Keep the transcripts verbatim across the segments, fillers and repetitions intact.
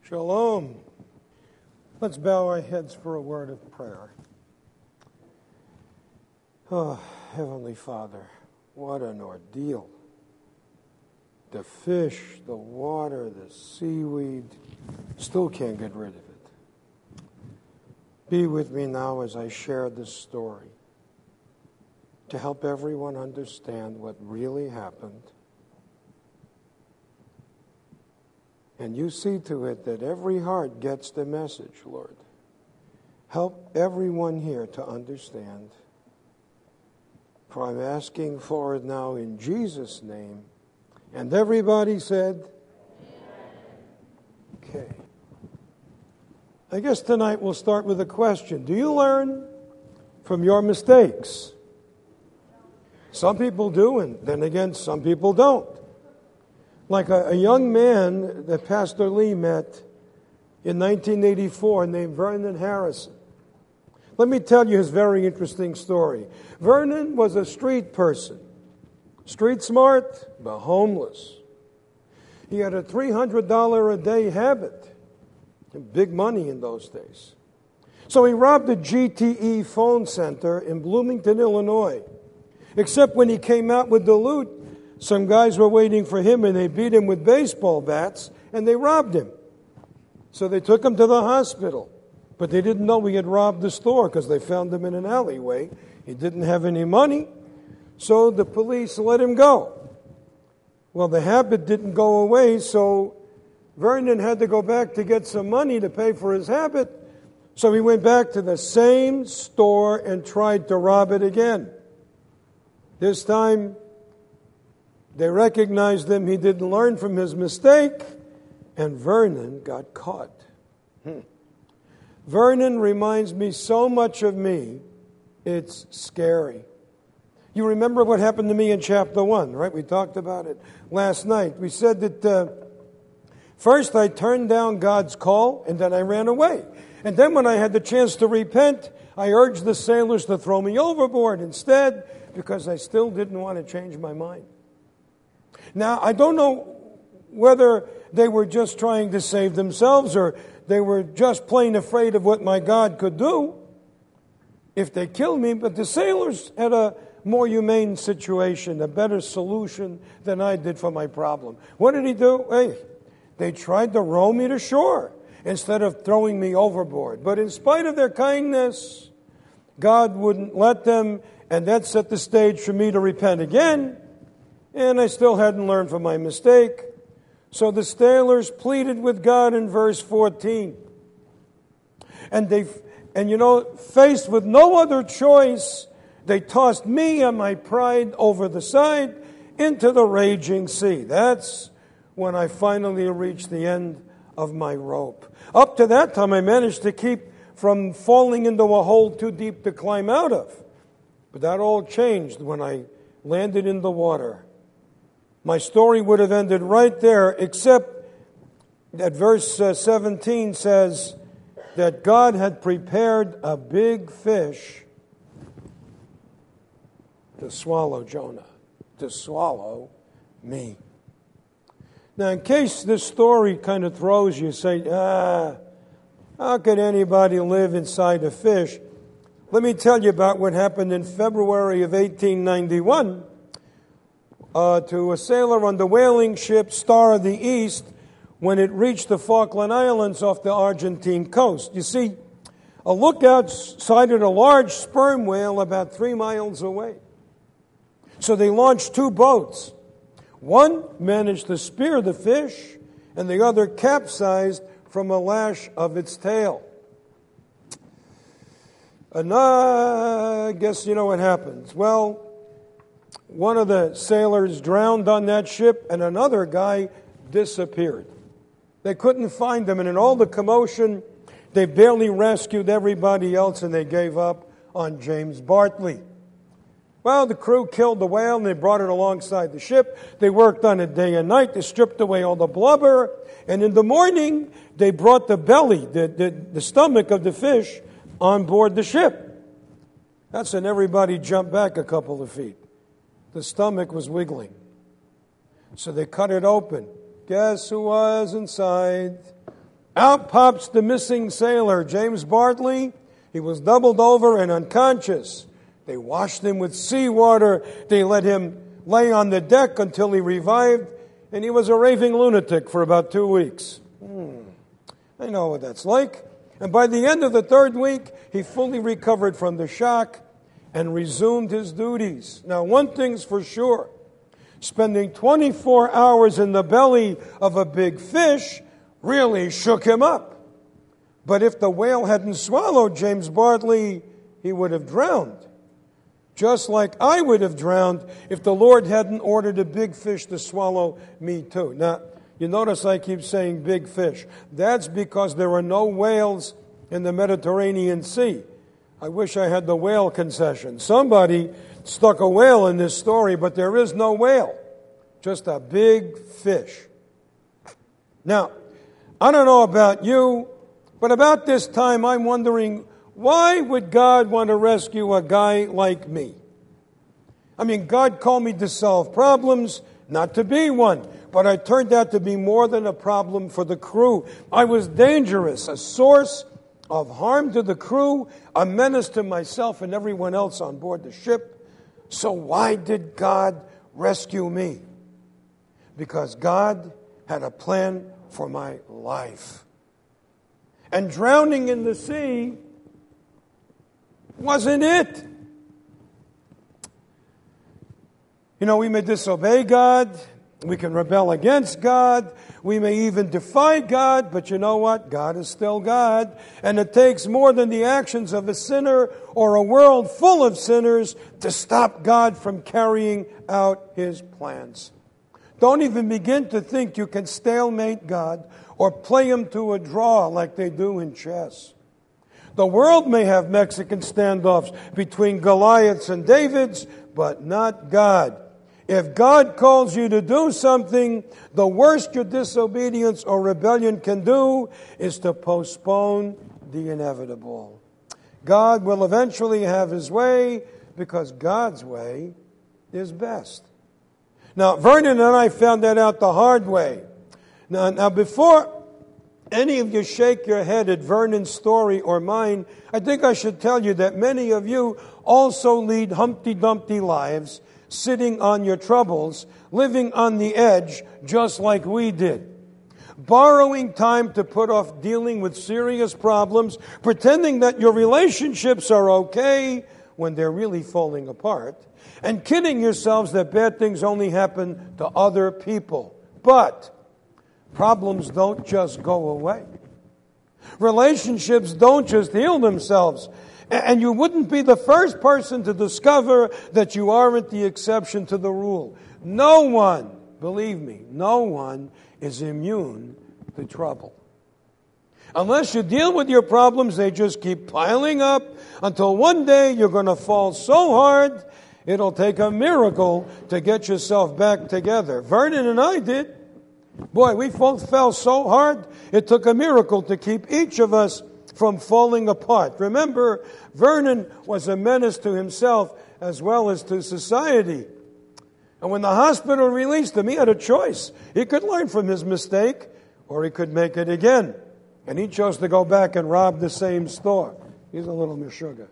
Shalom. Let's bow our heads for a word of prayer. Oh, Heavenly Father, what an ordeal. The fish, the water, the seaweed, still can't get rid of it. Be with me now as I share this story to help everyone understand what really happened. And you see to it that every heart gets the message, Lord. Help everyone here to understand. For I'm asking for it now in Jesus' name. And everybody said, Amen. Okay. I guess tonight we'll start with a question. Do you learn from your mistakes? Some people do, and then again, some people don't. Like a, a young man that Pastor Lee met in nineteen eighty-four named Vernon Harrison. Let me tell you his very interesting story. Vernon was a street person. Street smart, but homeless. He had a three hundred dollars a day habit. Big money in those days. So he robbed a G T E phone center in Bloomington, Illinois. Except when he came out with the loot, some guys were waiting for him and they beat him with baseball bats and they robbed him. So they took him to the hospital. But they didn't know he had robbed the store because they found him in an alleyway. He didn't have any money. So the police let him go. Well, the habit didn't go away, so Vernon had to go back to get some money to pay for his habit. So he went back to the same store and tried to rob it again. This time, they recognized him. He didn't learn from his mistake, and Vernon got caught. Hmm. Vernon reminds me so much of me, it's scary. You remember what happened to me in chapter one, right? We talked about it last night. We said that uh, first I turned down God's call, and then I ran away. And then when I had the chance to repent, I urged the sailors to throw me overboard instead, because I still didn't want to change my mind. Now, I don't know whether they were just trying to save themselves or they were just plain afraid of what my God could do if they killed me, but the sailors had a more humane situation, a better solution than I did for my problem. What did he do? Hey, they tried to row me to shore instead of throwing me overboard. But in spite of their kindness, God wouldn't let them, and that set the stage for me to repent again. And I still hadn't learned from my mistake. So the sailors pleaded with God in verse fourteen. And they, and you know, faced with no other choice, they tossed me and my pride over the side into the raging sea. That's when I finally reached the end of my rope. Up to that time, I managed to keep from falling into a hole too deep to climb out of. But that all changed when I landed in the water. My story would have ended right there, except that verse seventeen says that God had prepared a big fish to swallow Jonah, to swallow me. Now, in case this story kind of throws you, say, ah, how could anybody live inside a fish? Let me tell you about what happened in February of eighteen ninety-one. Uh, to a sailor on the whaling ship Star of the East when it reached the Falkland Islands off the Argentine coast. You see, a lookout sighted a large sperm whale about three miles away. So they launched two boats. One managed to spear the fish, and the other capsized from a lash of its tail. And uh, I guess you know what happens. Well, one of the sailors drowned on that ship, and another guy disappeared. They couldn't find him, and in all the commotion, they barely rescued everybody else, and they gave up on James Bartley. Well, the crew killed the whale, and they brought it alongside the ship. They worked on it day and night. They stripped away all the blubber, and in the morning, they brought the belly, the, the, the stomach of the fish, on board the ship. That's when everybody jumped back a couple of feet. The stomach was wiggling. So they cut it open. Guess who was inside? Out pops the missing sailor, James Bartley. He was doubled over and unconscious. They washed him with seawater. They let him lay on the deck until he revived, and he was a raving lunatic for about two weeks. Hmm. I know what that's like. And by the end of the third week, he fully recovered from the shock and resumed his duties. Now, one thing's for sure. Spending twenty-four hours in the belly of a big fish really shook him up. But if the whale hadn't swallowed James Bartley, he would have drowned. Just like I would have drowned if the Lord hadn't ordered a big fish to swallow me too. Now, you notice I keep saying big fish. That's because there are no whales in the Mediterranean Sea. I wish I had the whale concession. Somebody stuck a whale in this story, but there is no whale. Just a big fish. Now, I don't know about you, but about this time I'm wondering, why would God want to rescue a guy like me? I mean, God called me to solve problems, not to be one. But I turned out to be more than a problem for the crew. I was dangerous, a source of harm to the crew, a menace to myself and everyone else on board the ship. So why did God rescue me? Because God had a plan for my life. And drowning in the sea wasn't it. You know, we may disobey God. We can rebel against God. We may even defy God. But you know what? God is still God. And it takes more than the actions of a sinner or a world full of sinners to stop God from carrying out His plans. Don't even begin to think you can stalemate God or play Him to a draw like they do in chess. The world may have Mexican standoffs between Goliaths and Davids, but not God. If God calls you to do something, the worst your disobedience or rebellion can do is to postpone the inevitable. God will eventually have His way because God's way is best. Now, Vernon and I found that out the hard way. Now, now before any of you shake your head at Vernon's story or mine, I think I should tell you that many of you also lead Humpty Dumpty lives, sitting on your troubles, living on the edge just like we did. Borrowing time to put off dealing with serious problems, pretending that your relationships are okay when they're really falling apart, and kidding yourselves that bad things only happen to other people. But problems don't just go away. Relationships don't just heal themselves. And you wouldn't be the first person to discover that you aren't the exception to the rule. No one, believe me, no one is immune to trouble. Unless you deal with your problems, they just keep piling up until one day you're going to fall so hard, it'll take a miracle to get yourself back together. Vernon and I did. Boy, we both fell so hard, it took a miracle to keep each of us from falling apart. Remember, Vernon was a menace to himself as well as to society. And when the hospital released him, he had a choice. He could learn from his mistake, or he could make it again. And he chose to go back and rob the same store. He's a little Meshuggah.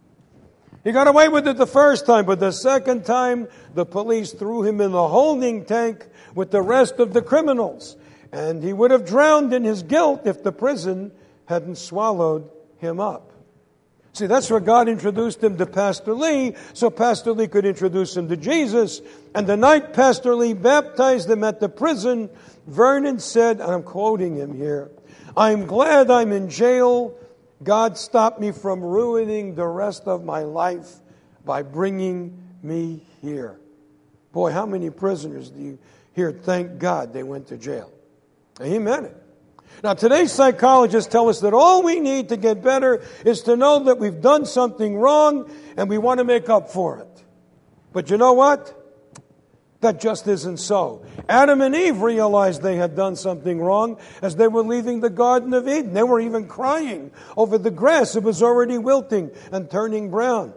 He got away with it the first time, but the second time, the police threw him in the holding tank with the rest of the criminals. And he would have drowned in his guilt if the prison hadn't swallowed him up. See, that's where God introduced him to Pastor Lee, so Pastor Lee could introduce him to Jesus. And the night Pastor Lee baptized him at the prison, Vernon said, and I'm quoting him here, "I'm glad I'm in jail. God stopped me from ruining the rest of my life by bringing me here." Boy, how many prisoners do you hear thank God they went to jail? And he meant it. Now, today's psychologists tell us that all we need to get better is to know that we've done something wrong and we want to make up for it. But you know what? That just isn't so. Adam and Eve realized they had done something wrong as they were leaving the Garden of Eden. They were even crying over the grass. It was already wilting and turning brown.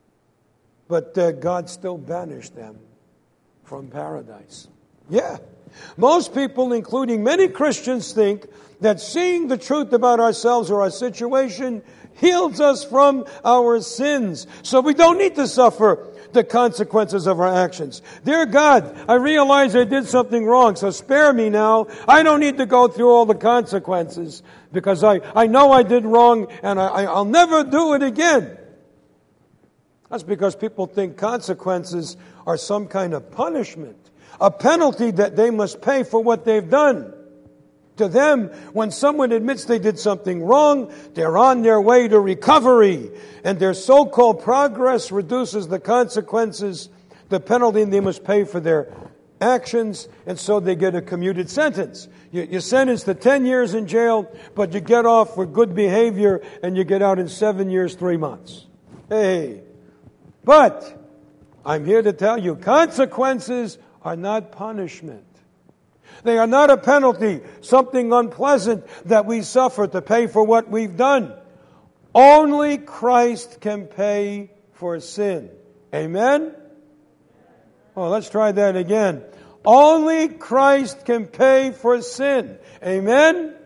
But uh, God still banished them from paradise. Yeah. Most people, including many Christians, think that seeing the truth about ourselves or our situation heals us from our sins. So we don't need to suffer the consequences of our actions. Dear God, I realize I did something wrong, so spare me now. I don't need to go through all the consequences because I, I know I did wrong and I, I, I'll never do it again. That's because people think consequences are some kind of punishment, a penalty that they must pay for what they've done. To them, when someone admits they did something wrong, they're on their way to recovery, and their so-called progress reduces the consequences, the penalty they must pay for their actions, and so they get a commuted sentence. You, you're sentenced to ten years in jail, but you get off for good behavior, and you get out in seven years, three months. Hey, but I'm here to tell you, consequences are not punishment. They are not a penalty, something unpleasant that we suffer to pay for what we've done. Only Christ can pay for sin. Amen? Oh, let's try that again. Only Christ can pay for sin. Amen? Amen?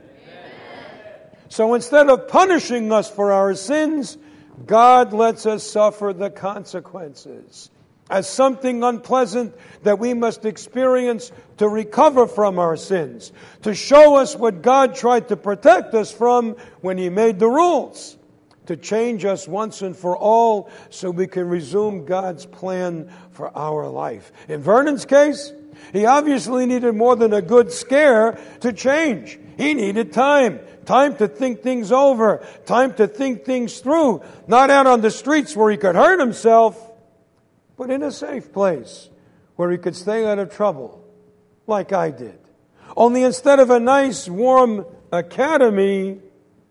So instead of punishing us for our sins, God lets us suffer the consequences as something unpleasant that we must experience to recover from our sins, to show us what God tried to protect us from when He made the rules, to change us once and for all so we can resume God's plan for our life. In Vernon's case, he obviously needed more than a good scare to change. He needed time. Time to think things over. Time to think things through. Not out on the streets where he could hurt himself, but in a safe place where he could stay out of trouble, like I did. Only instead of a nice, warm academy,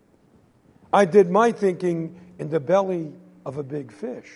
I did my thinking in the belly of a big fish.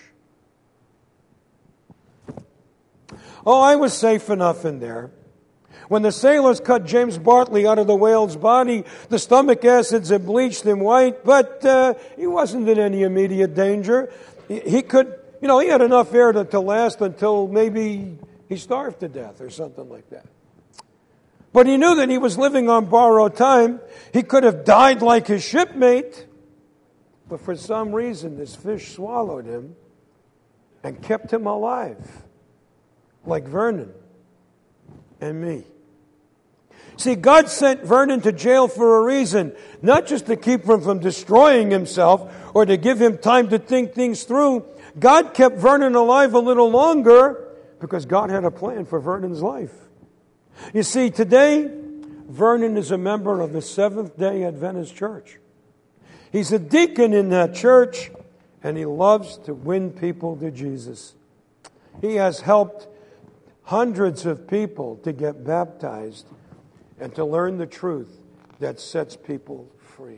Oh, I was safe enough in there. When the sailors cut James Bartley out of the whale's body, the stomach acids had bleached him white, but uh, he wasn't in any immediate danger. He, he could... You know, he had enough air to, to last until maybe he starved to death or something like that. But he knew that he was living on borrowed time. He could have died like his shipmate. But for some reason, this fish swallowed him and kept him alive, like Vernon and me. See, God sent Vernon to jail for a reason, not just to keep him from destroying himself or to give him time to think things through. God kept Vernon alive a little longer because God had a plan for Vernon's life. You see, today, Vernon is a member of the Seventh-day Adventist Church. He's a deacon in that church, and he loves to win people to Jesus. He has helped hundreds of people to get baptized and to learn the truth that sets people free.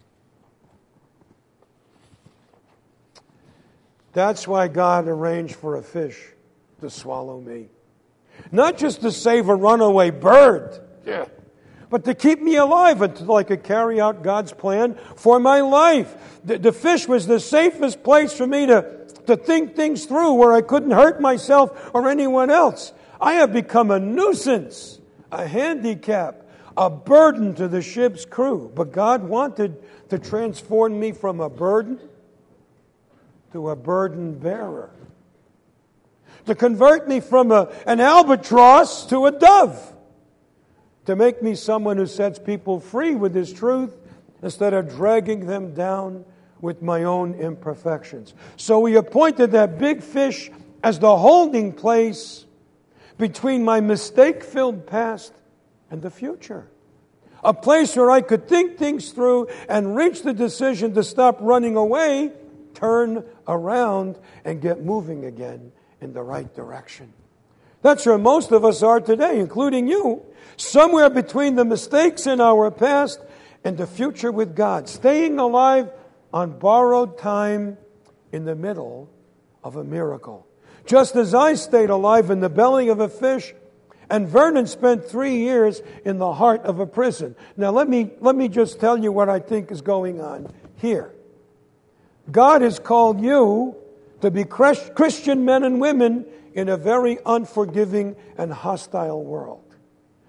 That's why God arranged for a fish to swallow me. Not just to save a runaway bird, yeah, but to keep me alive until I could carry out God's plan for my life. The, the fish was the safest place for me to, to think things through where I couldn't hurt myself or anyone else. I have become a nuisance, a handicap, a burden to the ship's crew. But God wanted to transform me from a burden to a burden bearer. To convert me from a, an albatross to a dove. To make me someone who sets people free with His truth instead of dragging them down with my own imperfections. So He appointed that big fish as the holding place between my mistake-filled past and the future. A place where I could think things through and reach the decision to stop running away, turn around, and get moving again in the right direction. That's where most of us are today, including you. Somewhere between the mistakes in our past and the future with God. Staying alive on borrowed time in the middle of a miracle. Just as I stayed alive in the belly of a fish, and Vernon spent three years in the heart of a prison. Now let me, let me just tell you what I think is going on here. God has called you to be Christian men and women in a very unforgiving and hostile world.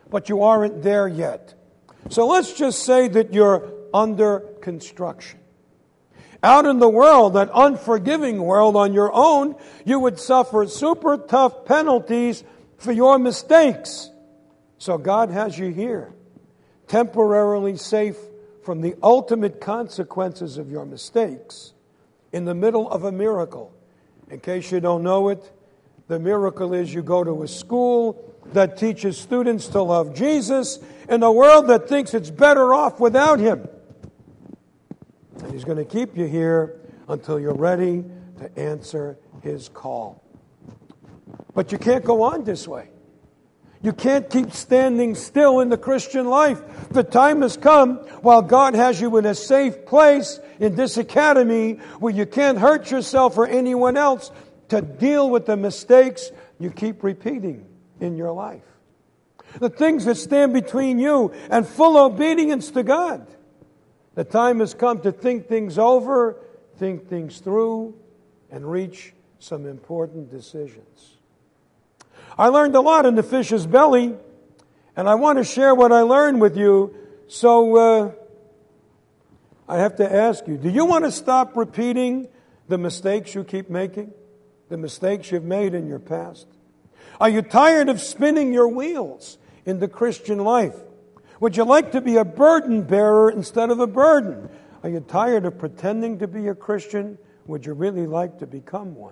but you aren't there yet. So let's just say that you're under construction. Out in the world, that unforgiving world on your own, you would suffer super tough penalties for your mistakes. So God has you here, temporarily safe from the ultimate consequences of your mistakes, in the middle of a miracle. In case you don't know it, the miracle is you go to a school that teaches students to love Jesus in a world that thinks it's better off without Him. And He's going to keep you here until you're ready to answer His call. But you can't go on this way. You can't keep standing still in the Christian life. The time has come while God has you in a safe place in this academy where you can't hurt yourself or anyone else to deal with the mistakes you keep repeating in your life. The things that stand between you and full obedience to God. The time has come to think things over, think things through, and reach some important decisions. I learned a lot in the fish's belly, and I want to share what I learned with you. So uh, I have to ask you, do you want to stop repeating the mistakes you keep making? The mistakes you've made in your past? Are you tired of spinning your wheels in the Christian life? Would you like to be a burden bearer instead of a burden? Are you tired of pretending to be a Christian? Would you really like to become one?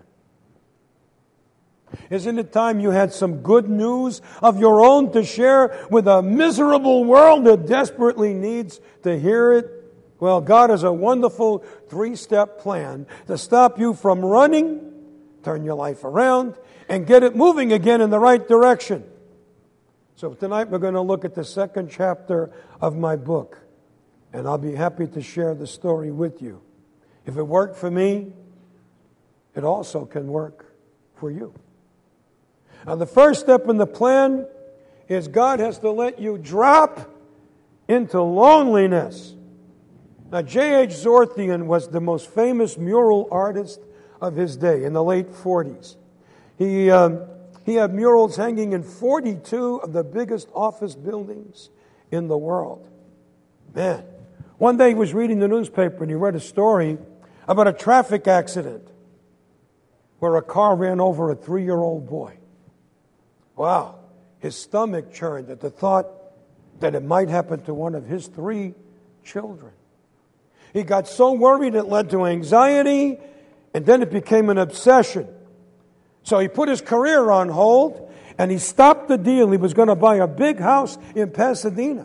Isn't it time you had some good news of your own to share with a miserable world that desperately needs to hear it? Well, God has a wonderful three-step plan to stop you from running, turn your life around, and get it moving again in the right direction. So tonight we're going to look at the second chapter of my book, and I'll be happy to share the story with you. If it worked for me, it also can work for you. Now, the first step in the plan is God has to let you drop into loneliness. Now, J H Zorthian was the most famous mural artist of his day in the late forties. He, um, he had murals hanging in forty-two of the biggest office buildings in the world. Man, one day he was reading the newspaper and he read a story about a traffic accident where a car ran over a three-year-old boy. Wow, his stomach churned at the thought that it might happen to one of his three children. He got so worried it led to anxiety, and then it became an obsession. So he put his career on hold, and he stopped the deal. He was going to buy a big house in Pasadena.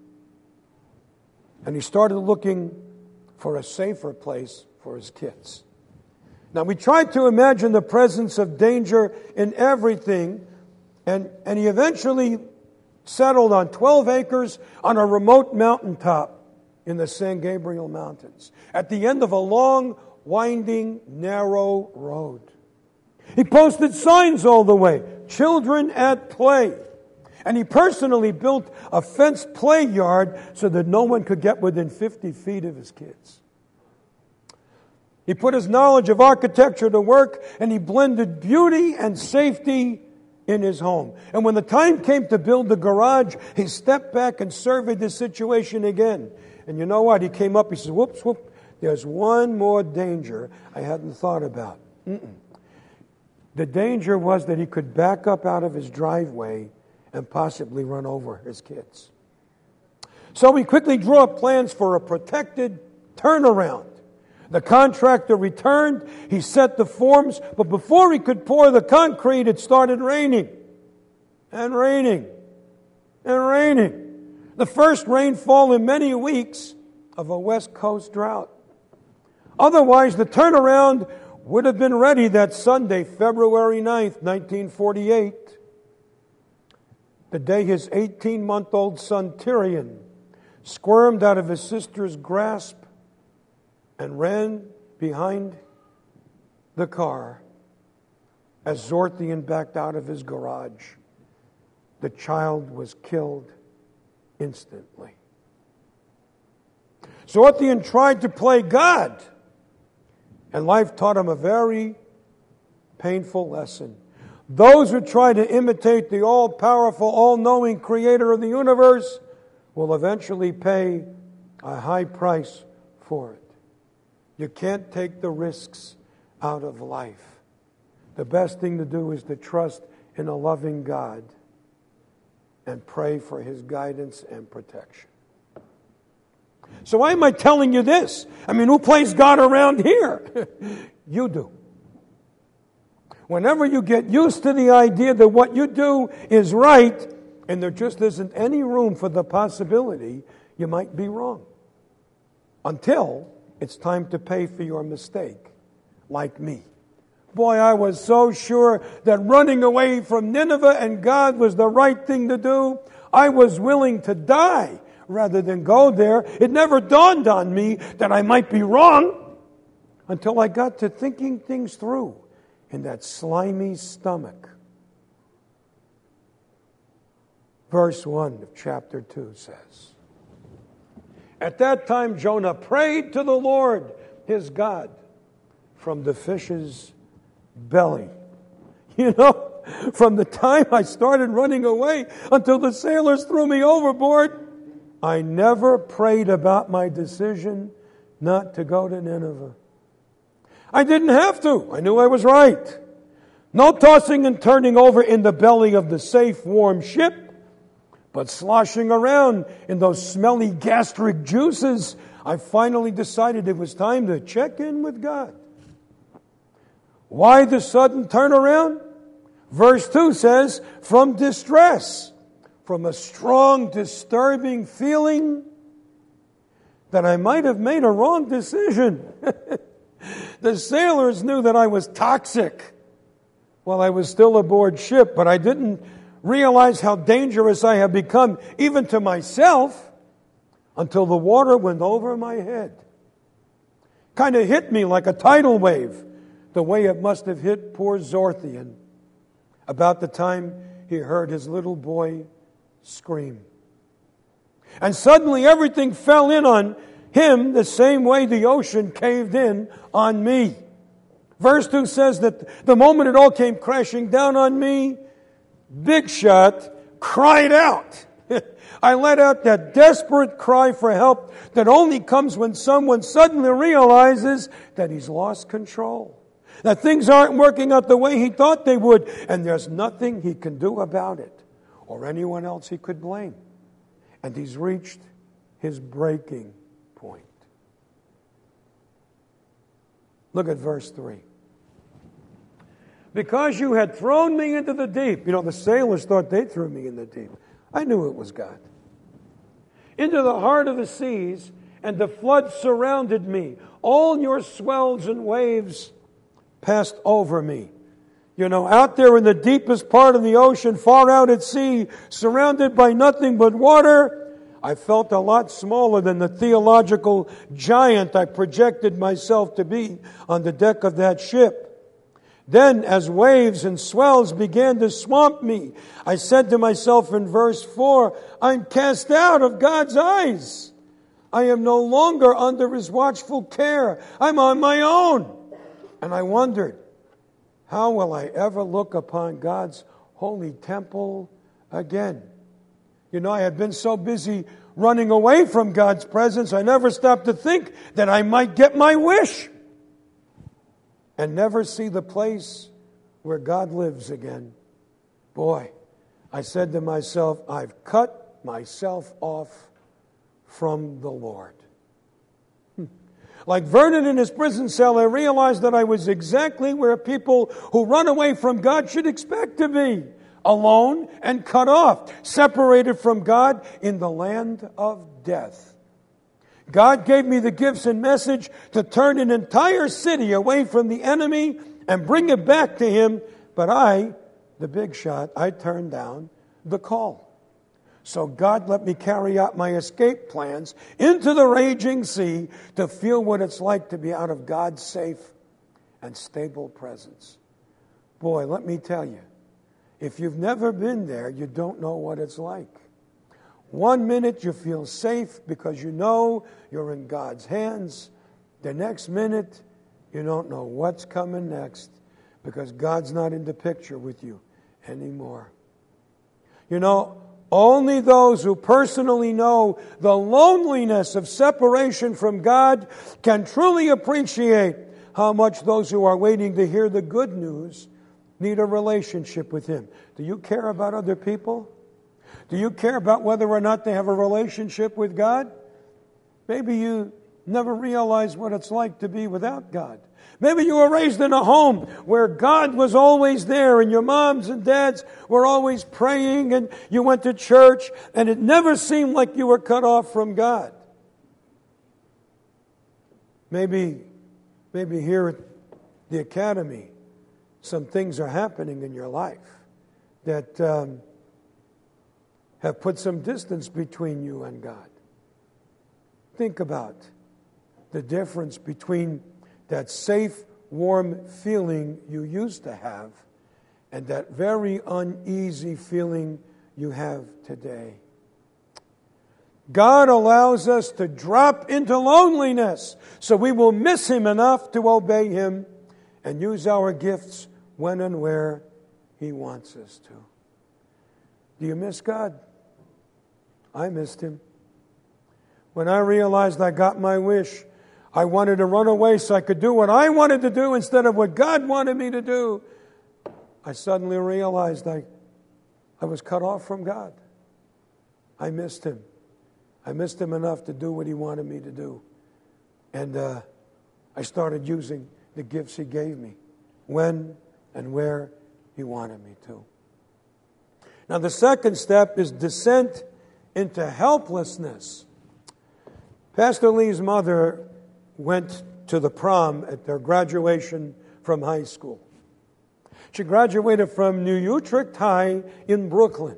And he started looking for a safer place for his kids. Now, we tried to imagine the presence of danger in everything, And, and he eventually settled on twelve acres on a remote mountaintop in the San Gabriel Mountains, at the end of a long, winding, narrow road. He posted signs all the way, children at play. And he personally built a fenced play yard so that no one could get within fifty feet of his kids. He put his knowledge of architecture to work, and he blended beauty and safety in his home. And when the time came to build the garage, he stepped back and surveyed the situation again. And you know what? He came up, he said, whoops, whoops, there's one more danger I hadn't thought about. Mm-mm. The danger was that he could back up out of his driveway and possibly run over his kids. So he quickly drew up plans for a protected turnaround. The contractor returned, he set the forms, but before he could pour the concrete, it started raining, and raining, and raining. The first rainfall in many weeks of a West Coast drought. Otherwise, the turnaround would have been ready that Sunday, February ninth, nineteen forty-eight, the day his eighteen-month-old son Tyrion squirmed out of his sister's grasp and ran behind the car as Zorthian backed out of his garage. The child was killed instantly. Zorthian tried to play God, and life taught him a very painful lesson. Those who try to imitate the all-powerful, all-knowing creator of the universe will eventually pay a high price for it. You can't take the risks out of life. The best thing to do is to trust in a loving God and pray for His guidance and protection. So why am I telling you this? I mean, who plays God around here? You do. Whenever you get used to the idea that what you do is right, and there just isn't any room for the possibility you might be wrong, until it's time to pay for your mistake, like me. Boy, I was so sure that running away from Nineveh and God was the right thing to do. I was willing to die rather than go there. It never dawned on me that I might be wrong until I got to thinking things through in that slimy stomach. Verse one of chapter two says, "At that time Jonah prayed to the Lord his God from the fish's belly." You know, from the time I started running away until the sailors threw me overboard, I never prayed about my decision not to go to Nineveh. I didn't have to. I knew I was right. No tossing and turning over in the belly of the safe, warm ship, but sloshing around in those smelly gastric juices. I finally decided it was time to check in with God. Why the sudden turnaround? Verse two says, from distress, from a strong, disturbing feeling that I might have made a wrong decision. The sailors knew that I was toxic while I was still aboard ship, but I didn't realize how dangerous I had become, even to myself, until the water went over my head. Kind of hit me like a tidal wave, the way it must have hit poor Zorthian about the time he heard his little boy scream. And suddenly everything fell in on him the same way the ocean caved in on me. Verse two says that the moment it all came crashing down on me, Big Shot cried out. I let out that desperate cry for help that only comes when someone suddenly realizes that he's lost control, that things aren't working out the way he thought they would, and there's nothing he can do about it, or anyone else he could blame. And he's reached his breaking point. Look at verse three. Because you had thrown me into the deep. You know, the sailors thought they threw me in the deep. I knew it was God. Into the heart of the seas, and the flood surrounded me. All your swells and waves passed over me. You know, out there in the deepest part of the ocean, far out at sea, surrounded by nothing but water, I felt a lot smaller than the theological giant I projected myself to be on the deck of that ship. Then, as waves and swells began to swamp me, I said to myself in verse four, I'm cast out of God's eyes. I am no longer under His watchful care. I'm on my own. And I wondered, how will I ever look upon God's holy temple again? You know, I had been so busy running away from God's presence, I never stopped to think that I might get my wish and never see the place where God lives again. Boy, I said to myself, I've cut myself off from the Lord. Like Vernon in his prison cell, I realized that I was exactly where people who run away from God should expect to be. Alone and cut off, separated from God in the land of death. God gave me the gifts and message to turn an entire city away from the enemy and bring it back to Him. But I, the big shot, I turned down the call. So God let me carry out my escape plans into the raging sea to feel what it's like to be out of God's safe and stable presence. Boy, let me tell you, if you've never been there, you don't know what it's like. One minute you feel safe because you know you're in God's hands. The next minute, you don't know what's coming next. because God's not in the picture with you anymore. You know, only those who personally know the loneliness of separation from God can truly appreciate how much those who are waiting to hear the good news need a relationship with Him. Do you care about other people? Do you care about whether or not they have a relationship with God? Maybe you never realized what it's like to be without God. Maybe you were raised in a home where God was always there and your moms and dads were always praying and you went to church and it never seemed like you were cut off from God. Maybe, maybe here at the academy, some things are happening in your life that um, have put some distance between you and God. Think about the difference between that safe, warm feeling you used to have and that very uneasy feeling you have today. God allows us to drop into loneliness so we will miss Him enough to obey Him and use our gifts when and where He wants us to. Do you miss God? I missed Him. When I realized I got my wish, I wanted to run away so I could do what I wanted to do instead of what God wanted me to do. I suddenly realized I, I was cut off from God. I missed Him. I missed Him enough to do what He wanted me to do. And uh, I started using the gifts He gave me when and where He wanted me to. Now the second step is descent into helplessness. Pastor Lee's mother went to the prom at their graduation from high school. She graduated from New Utrecht High in Brooklyn.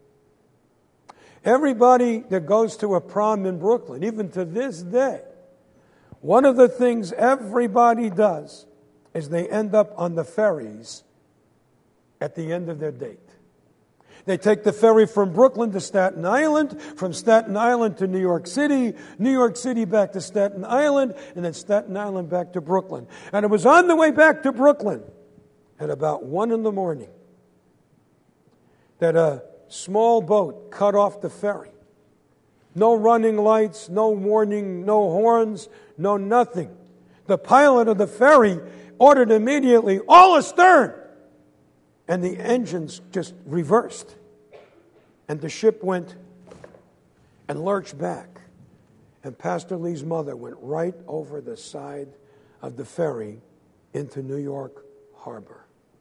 Everybody that goes to a prom in Brooklyn, even to this day, one of the things everybody does is they end up on the ferries at the end of their date. They take the ferry from Brooklyn to Staten Island, from Staten Island to New York City, New York City back to Staten Island, and then Staten Island back to Brooklyn. And it was on the way back to Brooklyn at about one in the morning that a small boat cut off the ferry. No running lights, no warning, no horns, no nothing. The pilot of the ferry ordered immediately, all astern! And the engines just reversed. And the ship went and lurched back. And Pastor Lee's mother went right over the side of the ferry into New York Harbor.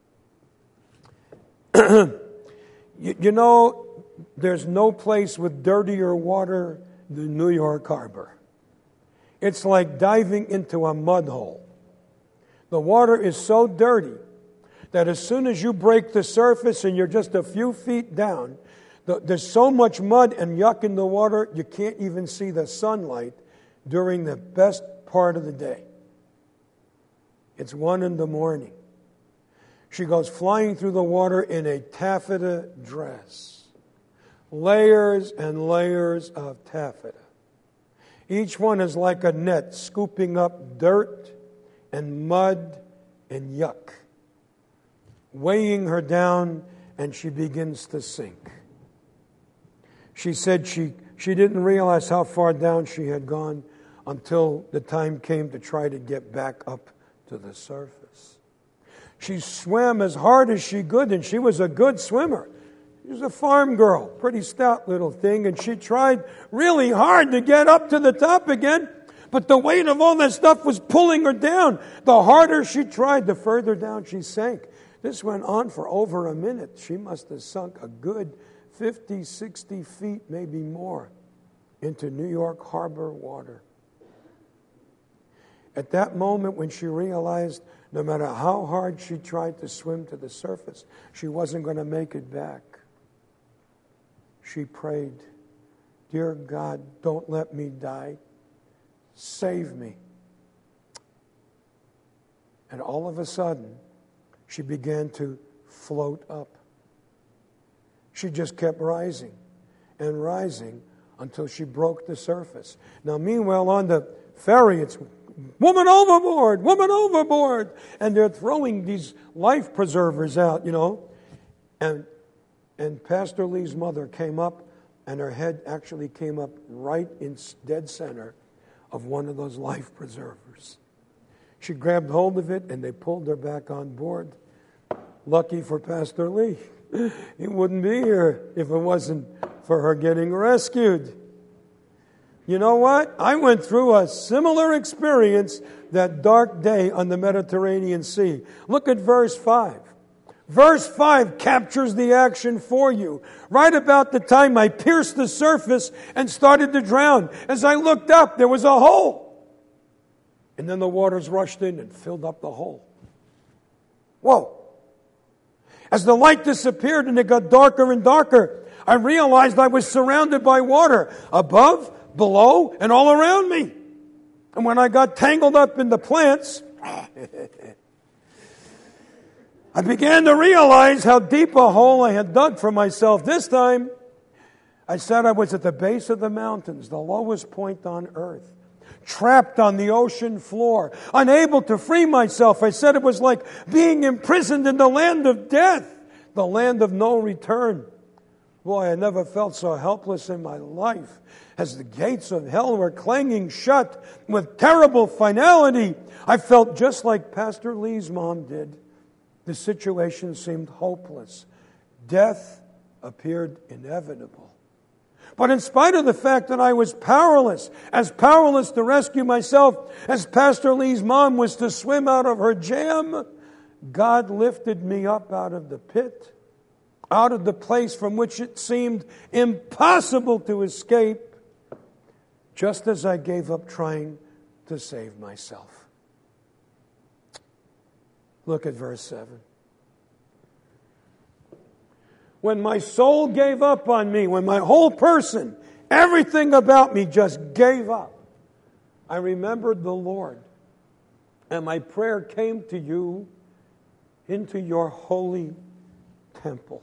you, you know, there's no place with dirtier water than New York Harbor. It's like diving into a mud hole. The water is so dirty that as soon as you break the surface and you're just a few feet down, the, there's so much mud and yuck in the water, you can't even see the sunlight during the best part of the day. It's one in the morning. She goes flying through the water in a taffeta dress. Layers and layers of taffeta. Each one is like a net scooping up dirt and mud and yuck, weighing her down, and she begins to sink. She said she, she didn't realize how far down she had gone until the time came to try to get back up to the surface. She swam as hard as she could, and she was a good swimmer. She was a farm girl, pretty stout little thing, and she tried really hard to get up to the top again, but the weight of all that stuff was pulling her down. The harder she tried, the further down she sank. This went on for over a minute. She must have sunk a good fifty, sixty feet, maybe more, into New York Harbor water. At that moment when she realized no matter how hard she tried to swim to the surface, she wasn't going to make it back, she prayed, "Dear God, don't let me die. Save me." And all of a sudden, she began to float up. She just kept rising and rising until she broke the surface. Now, meanwhile, on the ferry, it's woman overboard, woman overboard. And they're throwing these life preservers out, you know. And, and Pastor Lee's mother came up, and her head actually came up right in dead center of one of those life preservers. She grabbed hold of it, and they pulled her back on board. Lucky for Pastor Lee. He wouldn't be here if it wasn't for her getting rescued. You know what? I went through a similar experience that dark day on the Mediterranean Sea. Look at verse five. Verse five captures the action for you. Right about the time I pierced the surface and started to drown, as I looked up, there was a hole. And then the waters rushed in and filled up the hole. Whoa. As the light disappeared and it got darker and darker, I realized I was surrounded by water above, below, and all around me. And when I got tangled up in the plants, I began to realize how deep a hole I had dug for myself. This time, I said I was at the base of the mountains, the lowest point on earth, trapped on the ocean floor, unable to free myself. I said it was like being imprisoned in the land of death, the land of no return. Boy, I never felt so helpless in my life. As the gates of hell were clanging shut with terrible finality, I felt just like Pastor Lee's mom did. The situation seemed hopeless. Death appeared inevitable. But in spite of the fact that I was powerless, as powerless to rescue myself as Pastor Lee's mom was to swim out of her jam, God lifted me up out of the pit, out of the place from which it seemed impossible to escape, just as I gave up trying to save myself. Look at verse seven. When my soul gave up on me, when my whole person, everything about me just gave up, I remembered the Lord, and my prayer came to you into your holy temple.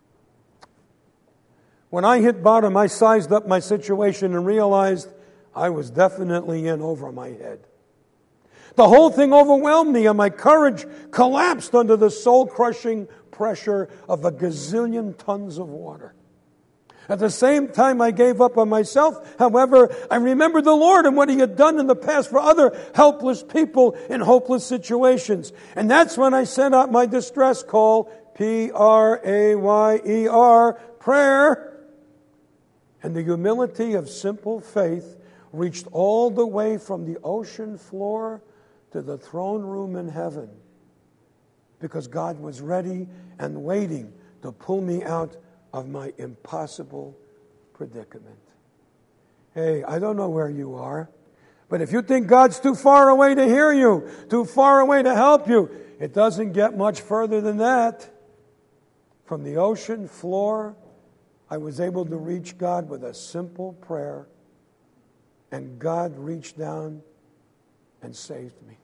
When I hit bottom, I sized up my situation and realized I was definitely in over my head. The whole thing overwhelmed me, and my courage collapsed under the soul-crushing pressure of a gazillion tons of water. At the same time I gave up on myself, however, I remembered the Lord and what He had done in the past for other helpless people in hopeless situations. And that's when I sent out my distress call, P R A Y E R, prayer. And the humility of simple faith reached all the way from the ocean floor to the throne room in heaven, because God was ready and waiting to pull me out of my impossible predicament. Hey, I don't know where you are, but if you think God's too far away to hear you, too far away to help you, it doesn't get much further than that. From the ocean floor, I was able to reach God with a simple prayer, and God reached down and saved me.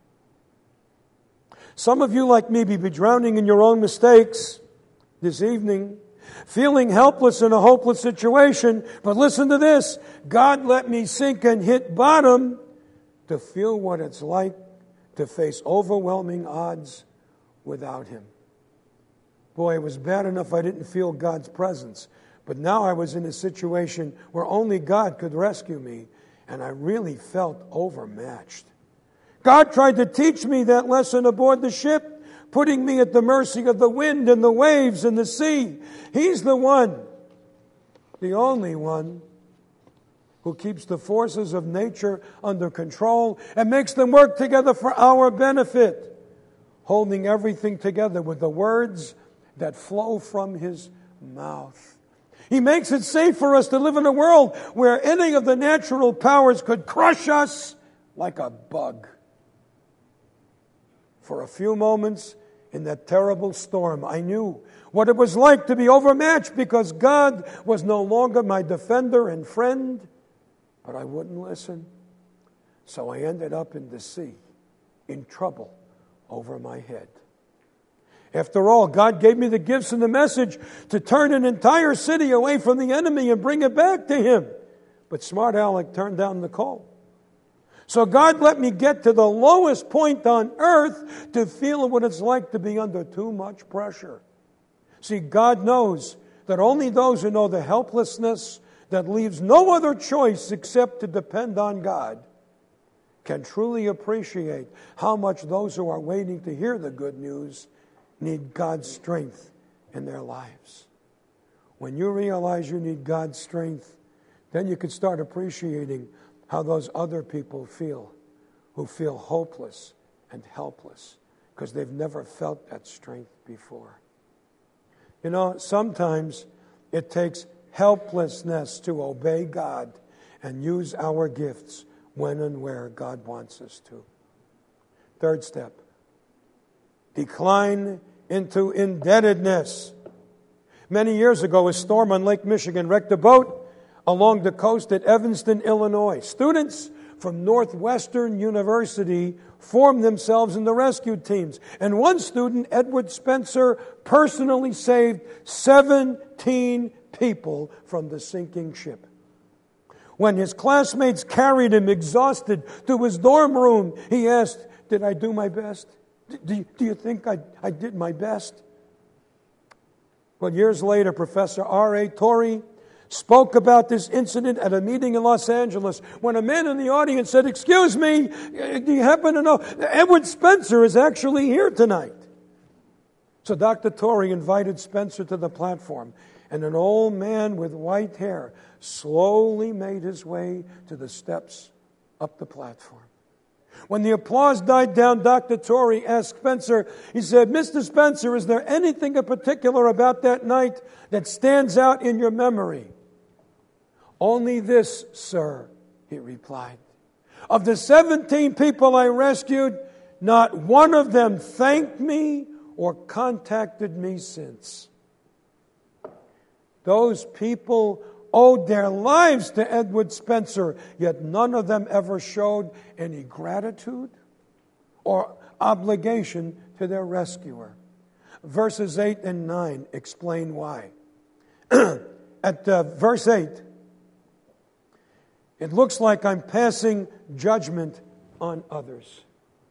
Some of you, like me, may be drowning in your own mistakes this evening, feeling helpless in a hopeless situation. But listen to this. God let me sink and hit bottom to feel what it's like to face overwhelming odds without Him. Boy, it was bad enough I didn't feel God's presence. But now I was in a situation where only God could rescue me, and I really felt overmatched. God tried to teach me that lesson aboard the ship, putting me at the mercy of the wind and the waves and the sea. He's the one, the only one, who keeps the forces of nature under control and makes them work together for our benefit, holding everything together with the words that flow from His mouth. He makes it safe for us to live in a world where any of the natural powers could crush us like a bug. For a few moments in that terrible storm, I knew what it was like to be overmatched because God was no longer my defender and friend, but I wouldn't listen. So I ended up in the sea, in trouble over my head. After all, God gave me the gifts and the message to turn an entire city away from the enemy and bring it back to Him. But smart Alec turned down the call. So God let me get to the lowest point on earth to feel what it's like to be under too much pressure. See, God knows that only those who know the helplessness that leaves no other choice except to depend on God can truly appreciate how much those who are waiting to hear the good news need God's strength in their lives. When you realize you need God's strength, then you can start appreciating how those other people feel, who feel hopeless and helpless because they've never felt that strength before. You know, sometimes it takes helplessness to obey God and use our gifts when and where God wants us to. Third step, decline into indebtedness. Many years ago, a storm on Lake Michigan wrecked a boat along the coast at Evanston, Illinois. Students from Northwestern University formed themselves into rescue teams. And one student, Edward Spencer, personally saved seventeen people from the sinking ship. When his classmates carried him exhausted to his dorm room, he asked, "Did I do my best? Do you, do you think I, I did my best?" Well, years later, Professor R A Torrey spoke about this incident at a meeting in Los Angeles when a man in the audience said, "Excuse me, do you happen to know Edward Spencer is actually here tonight?" So Doctor Torrey invited Spencer to the platform, and an old man with white hair slowly made his way to the steps up the platform. When the applause died down, Doctor Torrey asked Spencer, he said, "Mister Spencer, is there anything in particular about that night that stands out in your memory?" "Only this, sir," he replied. "Of the seventeen people I rescued, not one of them thanked me or contacted me since." Those people owed their lives to Edward Spencer, yet none of them ever showed any gratitude or obligation to their rescuer. Verses eight and nine explain why. At uh, verse eight, it looks like I'm passing judgment on others.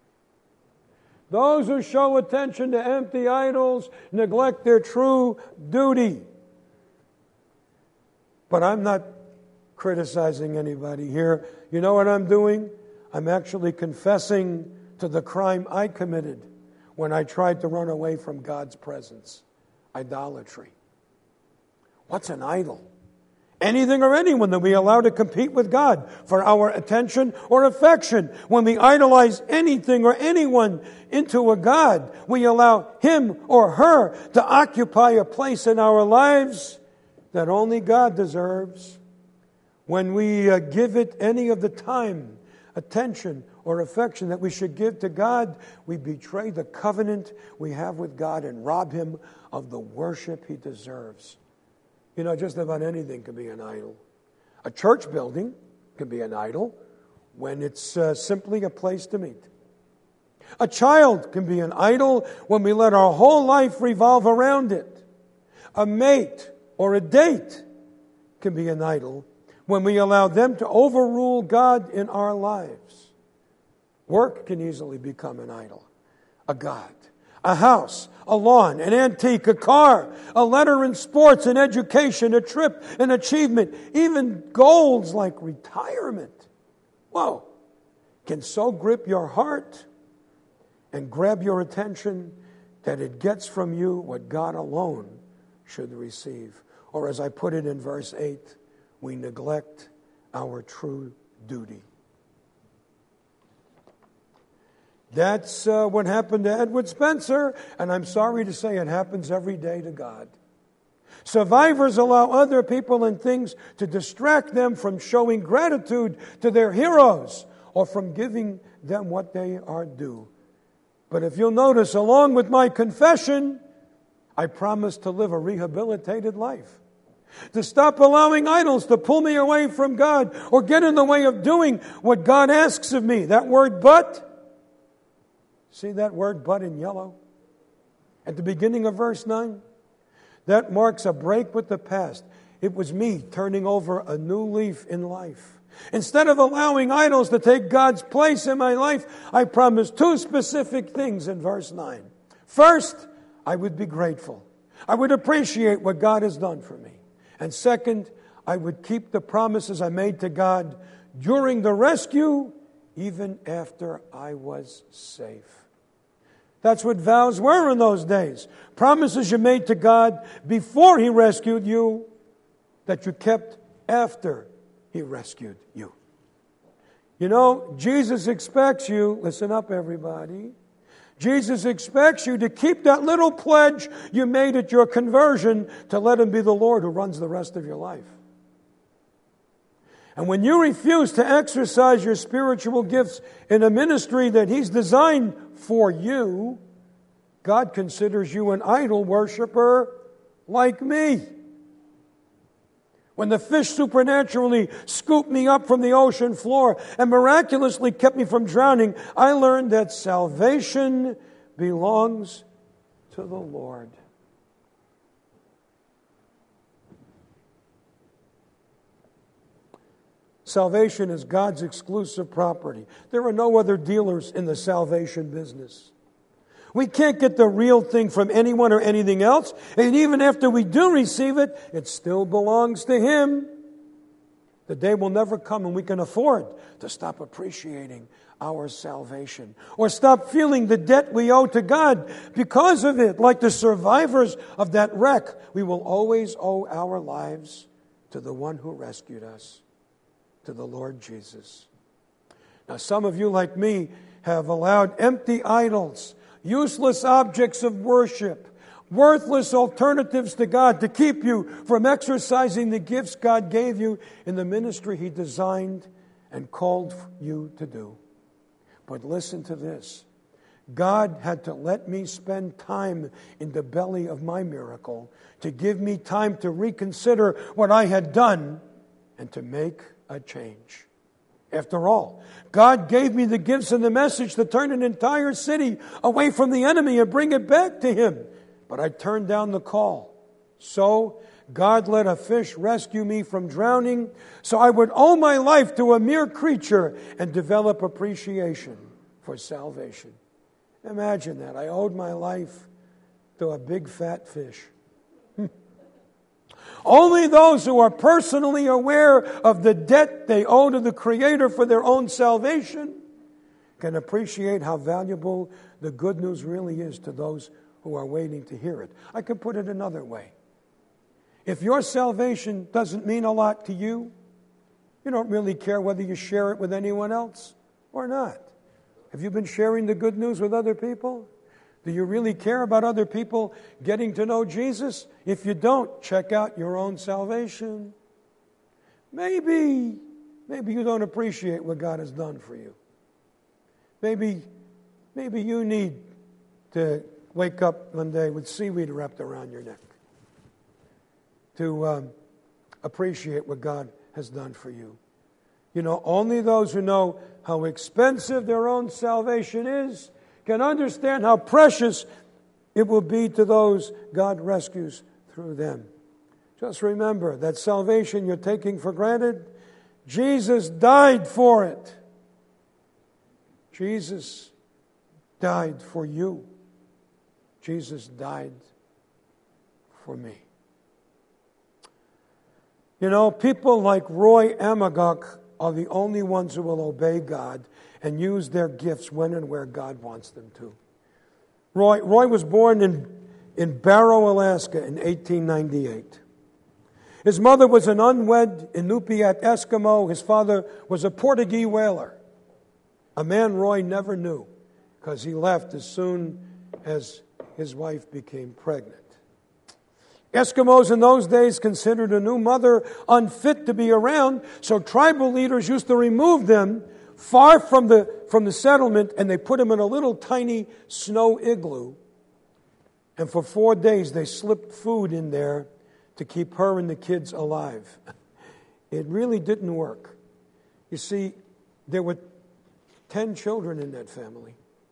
Those who show attention to empty idols neglect their true duty. But I'm not criticizing anybody here. You know what I'm doing? I'm actually confessing to the crime I committed when I tried to run away from God's presence. Idolatry. What's an idol? Anything or anyone that we allow to compete with God for our attention or affection. When we idolize anything or anyone into a God, we allow him or her to occupy a place in our lives that only God deserves. When we uh, give it any of the time, attention, or affection that we should give to God, we betray the covenant we have with God and rob him of the worship he deserves. You know, just about anything can be an idol. A church building can be an idol when it's uh, simply a place to meet. A child can be an idol when we let our whole life revolve around it. A mate or a date can be an idol when we allow them to overrule God in our lives. Work can easily become an idol, a god. A house, a lawn, an antique, a car, a letter in sports, an education, a trip, an achievement, even goals like retirement. Whoa, can so grip your heart and grab your attention that it gets from you what God alone should receive. Or as I put it in verse eight, we neglect our true duty. That's uh, what happened to Edward Spencer, and I'm sorry to say it happens every day to God. Survivors allow other people and things to distract them from showing gratitude to their heroes or from giving them what they are due. But if you'll notice, along with my confession, I promise to live a rehabilitated life. To stop allowing idols to pull me away from God or get in the way of doing what God asks of me. That word but, see that word but in yellow? At the beginning of verse nine? That marks a break with the past. It was me turning over a new leaf in life. Instead of allowing idols to take God's place in my life, I promised two specific things in verse nine. First, I would be grateful. I would appreciate what God has done for me. And second, I would keep the promises I made to God during the rescue, even after I was safe. That's what vows were in those days. Promises you made to God before He rescued you, that you kept after He rescued you. You know, Jesus expects you, listen up everybody, Jesus expects you to keep that little pledge you made at your conversion to let Him be the Lord who runs the rest of your life. And when you refuse to exercise your spiritual gifts in a ministry that He's designed for you, God considers you an idol worshiper like me. When the fish supernaturally scooped me up from the ocean floor and miraculously kept me from drowning, I learned that salvation belongs to the Lord. Salvation is God's exclusive property. There are no other dealers in the salvation business. We can't get the real thing from anyone or anything else. And even after we do receive it, it still belongs to Him. The day will never come when we can afford to stop appreciating our salvation or stop feeling the debt we owe to God because of it. Like the survivors of that wreck, we will always owe our lives to the one who rescued us, to the Lord Jesus. Now, some of you, like me, have allowed empty idols, useless objects of worship, worthless alternatives to God to keep you from exercising the gifts God gave you in the ministry He designed and called you to do. But listen to this. God had to let me spend time in the belly of my miracle to give me time to reconsider what I had done and to make a change. After all, God gave me the gifts and the message to turn an entire city away from the enemy and bring it back to Him. But I turned down the call. So God let a fish rescue me from drowning, so I would owe my life to a mere creature and develop appreciation for salvation. Imagine that. I owed my life to a big fat fish. Only those who are personally aware of the debt they owe to the Creator for their own salvation can appreciate how valuable the good news really is to those who are waiting to hear it. I could put it another way. If your salvation doesn't mean a lot to you, you don't really care whether you share it with anyone else or not. Have you been sharing the good news with other people? Do you really care about other people getting to know Jesus? If you don't, check out your own salvation. Maybe, maybe you don't appreciate what God has done for you. Maybe, maybe you need to wake up one day with seaweed wrapped around your neck to um, appreciate what God has done for you. You know, only those who know how expensive their own salvation is can understand how precious it will be to those God rescues through them. Just remember that salvation you're taking for granted, Jesus died for it. Jesus died for you. Jesus died for me. You know, people like Roy Amagok are the only ones who will obey God and use their gifts when and where God wants them to. Roy, Roy was born in, in Barrow, Alaska in eighteen ninety-eight. His mother was an unwed Inupiat Eskimo. His father was a Portuguese whaler, a man Roy never knew because he left as soon as his wife became pregnant. Eskimos in those days considered a new mother unfit to be around, so tribal leaders used to remove them far from the, from the settlement, and they put them in a little tiny snow igloo. And for four days they slipped food in there to keep her and the kids alive. It really didn't work. You see, there were ten children in that family.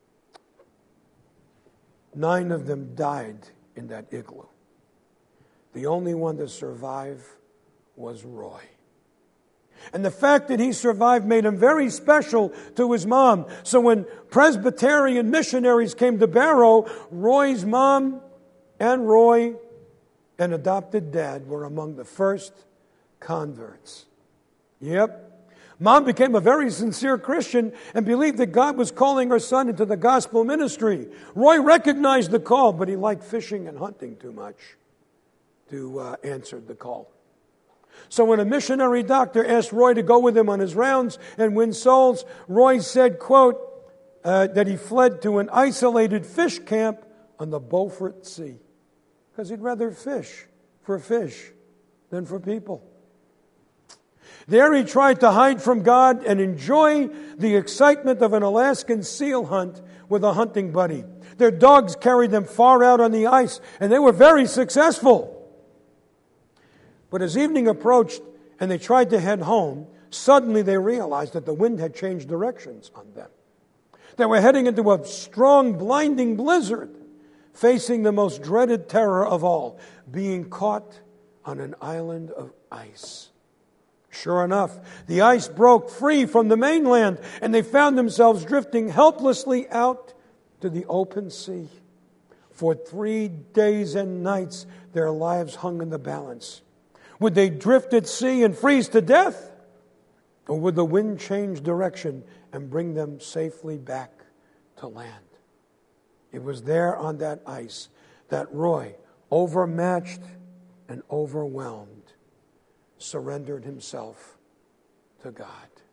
Nine of them died in that igloo. The only one to survive was Roy. And the fact that he survived made him very special to his mom. So when Presbyterian missionaries came to Barrow, Roy's mom and Roy and adopted dad were among the first converts. Yep. Mom became a very sincere Christian and believed that God was calling her son into the gospel ministry. Roy recognized the call, but he liked fishing and hunting too much to uh, answer the call. So when a missionary doctor asked Roy to go with him on his rounds and win souls, Roy said, quote, uh, that he fled to an isolated fish camp on the Beaufort Sea because he'd rather fish for fish than for people. There he tried to hide from God and enjoy the excitement of an Alaskan seal hunt with a hunting buddy. Their dogs carried them far out on the ice, and they were very successful. But as evening approached and they tried to head home, suddenly they realized that the wind had changed directions on them. They were heading into a strong, blinding blizzard, facing the most dreaded terror of all, being caught on an island of ice. Sure enough, the ice broke free from the mainland, and they found themselves drifting helplessly out to the open sea. For three days and nights, their lives hung in the balance. Would they drift at sea and freeze to death? Or would the wind change direction and bring them safely back to land? It was there on that ice that Roy, overmatched and overwhelmed, surrendered himself to God.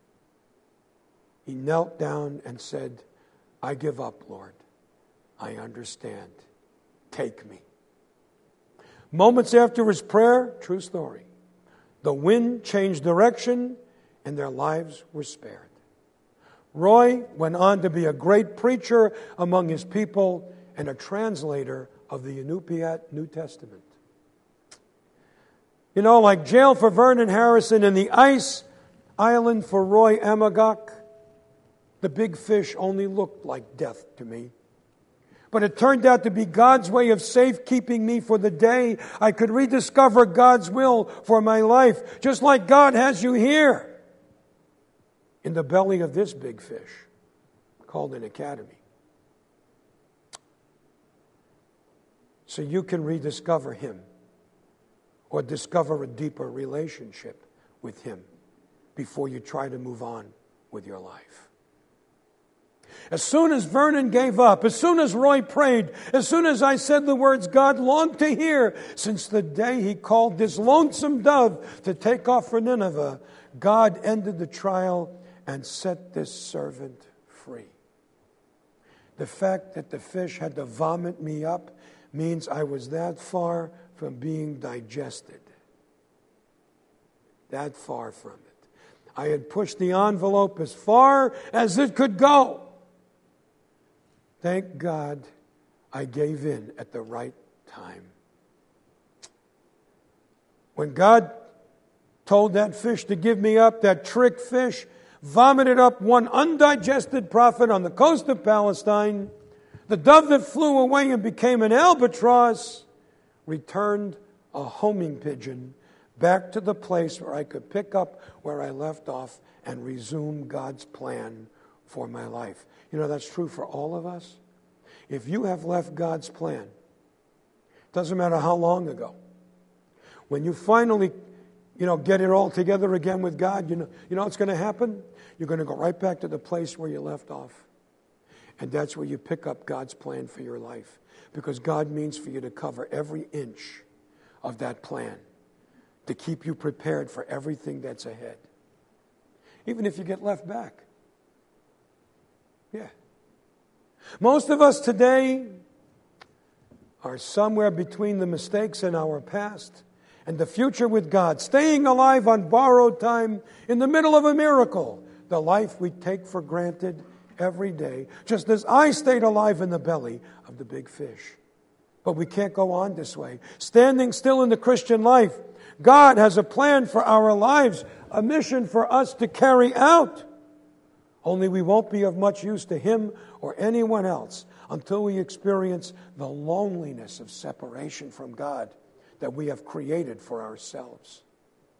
He knelt down and said, I give up, Lord. I understand. Take me. Moments after his prayer, true story, the wind changed direction and their lives were spared. Roy went on to be a great preacher among his people and a translator of the Inupiat New Testament. You know, like jail for Vernon Harrison and the ice island for Roy Amagok, the big fish only looked like death to me. But it turned out to be God's way of safekeeping me for the day I could rediscover God's will for my life, just like God has you here in the belly of this big fish called an academy. So you can rediscover Him or discover a deeper relationship with Him before you try to move on with your life. As soon as Vernon gave up, as soon as Roy prayed, as soon as I said the words God longed to hear, since the day he called this lonesome dove to take off for Nineveh, God ended the trial and set this servant free. The fact that the fish had to vomit me up means I was that far from being digested. That far from it. I had pushed the envelope as far as it could go. Thank God I gave in at the right time. When God told that fish to give me up, that trick fish vomited up one undigested prophet on the coast of Palestine. The dove that flew away and became an albatross returned a homing pigeon back to the place where I could pick up where I left off and resume God's plan for my life. You know, that's true for all of us. If you have left God's plan, doesn't matter how long ago, when you finally, you know, get it all together again with God, you know, you know what's going to happen? You're going to go right back to the place where you left off. And that's where you pick up God's plan for your life. Because God means for you to cover every inch of that plan to keep you prepared for everything that's ahead. Even if you get left back. Yeah. Most of us today are somewhere between the mistakes in our past and the future with God, staying alive on borrowed time in the middle of a miracle, the life we take for granted every day, just as I stayed alive in the belly of the big fish. But we can't go on this way. Standing still in the Christian life, God has a plan for our lives, a mission for us to carry out. Only we won't be of much use to Him or anyone else until we experience the loneliness of separation from God that we have created for ourselves.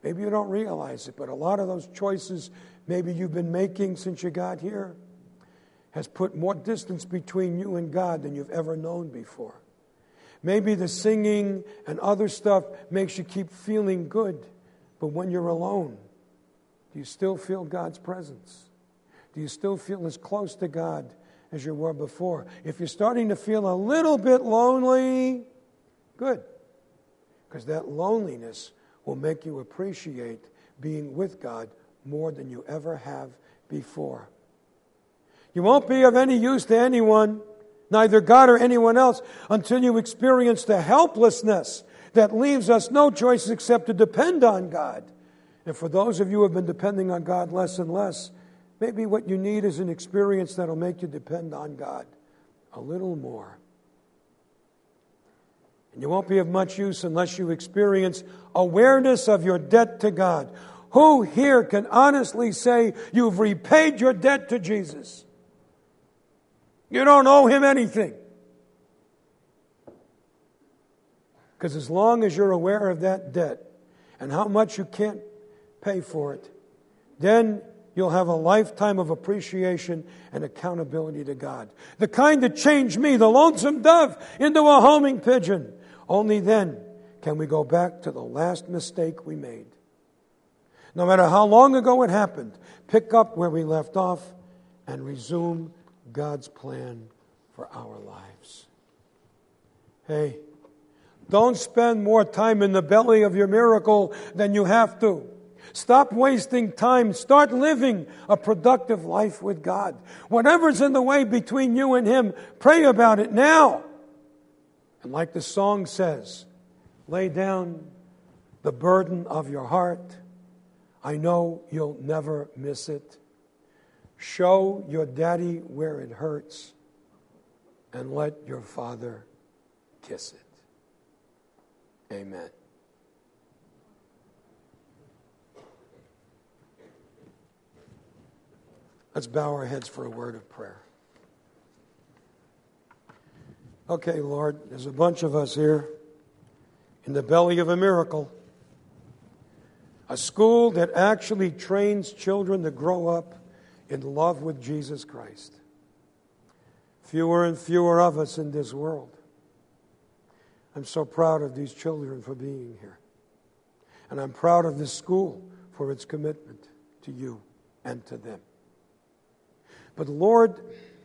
Maybe you don't realize it, but a lot of those choices maybe you've been making since you got here has put more distance between you and God than you've ever known before. Maybe the singing and other stuff makes you keep feeling good, but when you're alone, do you still feel God's presence? Do you still feel as close to God as you were before? If you're starting to feel a little bit lonely, good, because that loneliness will make you appreciate being with God more than you ever have before. You won't be of any use to anyone, neither God or anyone else, until you experience the helplessness that leaves us no choice except to depend on God. And for those of you who have been depending on God less and less, maybe what you need is an experience that will make you depend on God a little more. And you won't be of much use unless you experience awareness of your debt to God. Who here can honestly say you've repaid your debt to Jesus? You don't owe Him anything. Because as long as you're aware of that debt and how much you can't pay for it, then you'll have a lifetime of appreciation and accountability to God. The kind that changed me, the lonesome dove, into a homing pigeon. Only then can we go back to the last mistake we made. No matter how long ago it happened, pick up where we left off and resume God's plan for our lives. Hey, don't spend more time in the belly of your miracle than you have to. Stop wasting time. Start living a productive life with God. Whatever's in the way between you and Him, pray about it now. And like the song says, lay down the burden of your heart. I know you'll never miss it. Show your daddy where it hurts and let your father kiss it. Amen. Let's bow our heads for a word of prayer. Okay, Lord, there's a bunch of us here in the belly of a miracle. A school that actually trains children to grow up in love with Jesus Christ. Fewer and fewer of us in this world. I'm so proud of these children for being here. And I'm proud of this school for its commitment to you and to them. But Lord,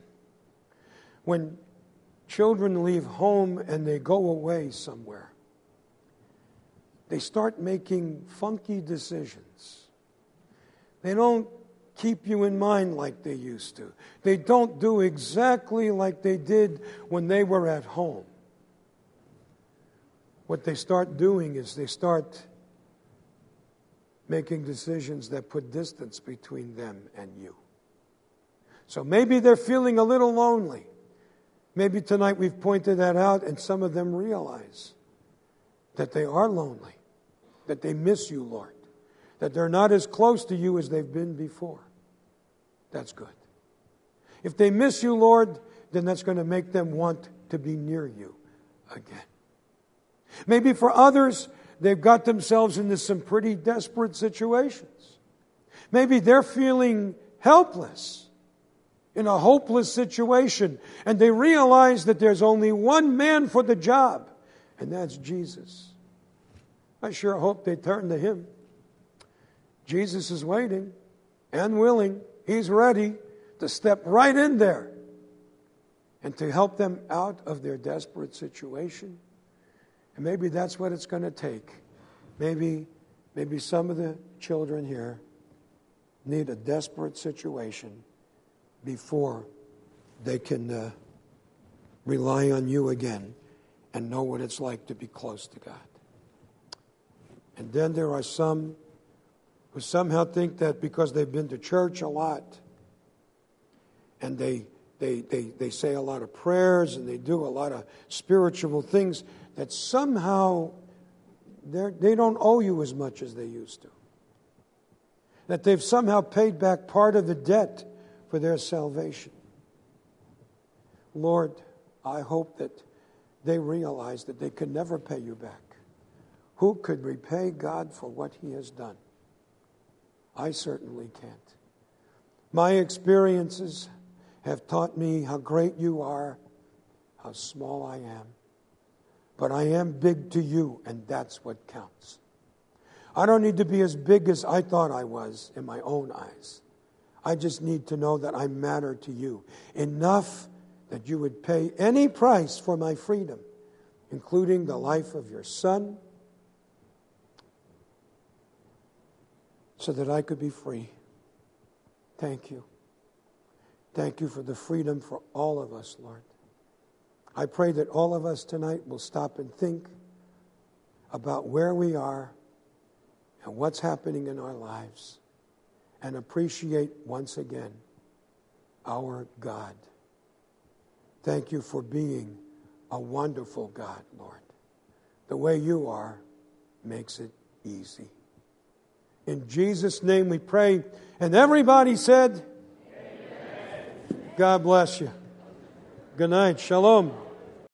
when children leave home and they go away somewhere, they start making funky decisions. They don't keep you in mind like they used to. They don't do exactly like they did when they were at home. What they start doing is they start making decisions that put distance between them and you. So maybe they're feeling a little lonely. Maybe tonight we've pointed that out and some of them realize that they are lonely, that they miss you, Lord, that they're not as close to you as they've been before. That's good. If they miss you, Lord, then that's going to make them want to be near you again. Maybe for others, they've got themselves into some pretty desperate situations. Maybe they're feeling helpless in a hopeless situation, and they realize that there's only one man for the job, and that's Jesus. I sure hope they turn to Him. Jesus is waiting and willing. He's ready to step right in there and to help them out of their desperate situation. And maybe that's what it's going to take. Maybe, maybe some of the children here need a desperate situation before they can uh, rely on you again and know what it's like to be close to God. And then there are some who somehow think that because they've been to church a lot and they they they they say a lot of prayers and they do a lot of spiritual things, that somehow they they don't owe you as much as they used to. That they've somehow paid back part of the debt for their salvation. Lord, I hope that they realize that they could never pay you back. Who could repay God for what He has done? I certainly can't. My experiences have taught me how great You are, how small I am. But I am big to You, and that's what counts. I don't need to be as big as I thought I was in my own eyes. I just need to know that I matter to You enough that You would pay any price for my freedom, including the life of Your Son, so that I could be free. Thank You. Thank You for the freedom for all of us, Lord. I pray that all of us tonight will stop and think about where we are and what's happening in our lives and appreciate once again our God. Thank You for being a wonderful God, Lord. The way You are makes it easy. In Jesus' name we pray. And everybody said, Amen. God bless you. Good night. Shalom.